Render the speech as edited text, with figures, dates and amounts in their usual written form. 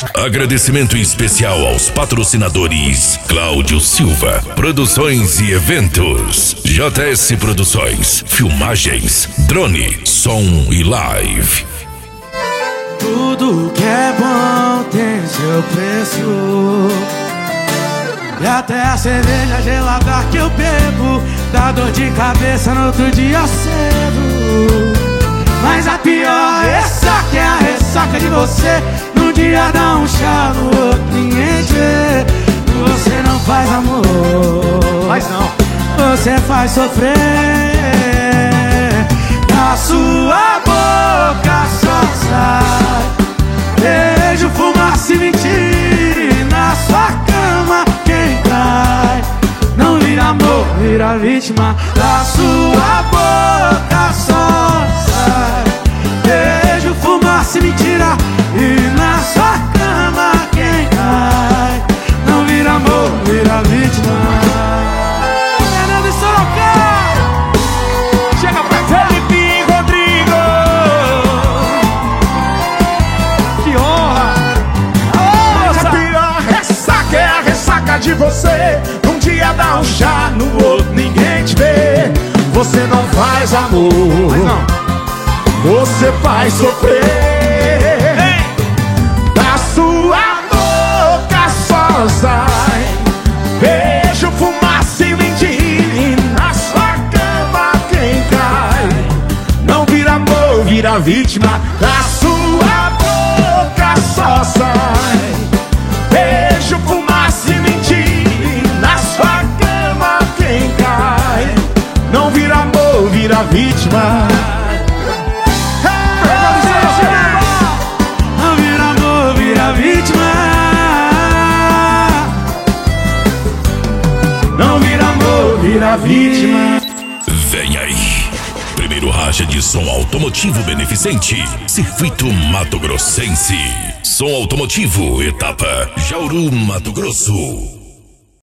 Agradecimento especial aos patrocinadores Cláudio Silva, Produções e Eventos, JS Produções, Filmagens, Drone, Som e Live. Tudo que é bom tem seu preço, e até a cerveja gelada que eu bebo dá dor de cabeça no outro dia cedo. Mas a pior ressaca é a ressaca de você. Num dia dá um chá, no outro ninguém te vê. Você não faz amor, Mas não. você faz sofrer. Da sua boca só sai beijo, fumaça e mentira. E na sua cama quem cai não vira amor, vira vítima. Da sua boca só sai beijo, fumaça e mentira. E na sua cama quem cai não vira amor, vira vítima. Fernando e Sorocaba, Chega pra Felipe Rodrigo. Que honra. Mas a pior ressaca é a ressaca de você. Num dia dá um chá, no outro ninguém te vê. Você não faz amor, mas não, você faz sofrer. Da sua boca só sai beijo, fumaça e mentira. E na sua cama quem cai não vira amor, vira vítima. Da sua boca só sai beijo, fumaça e mentira. E na sua cama quem cai não vira amor, vira vítima. não vira amor, vira vítima. Não vira amor, vira vítima. Vem aí. Primeiro racha de som automotivo beneficente, Circuito Mato Grossense. Som automotivo, etapa Jauru, Mato Grosso.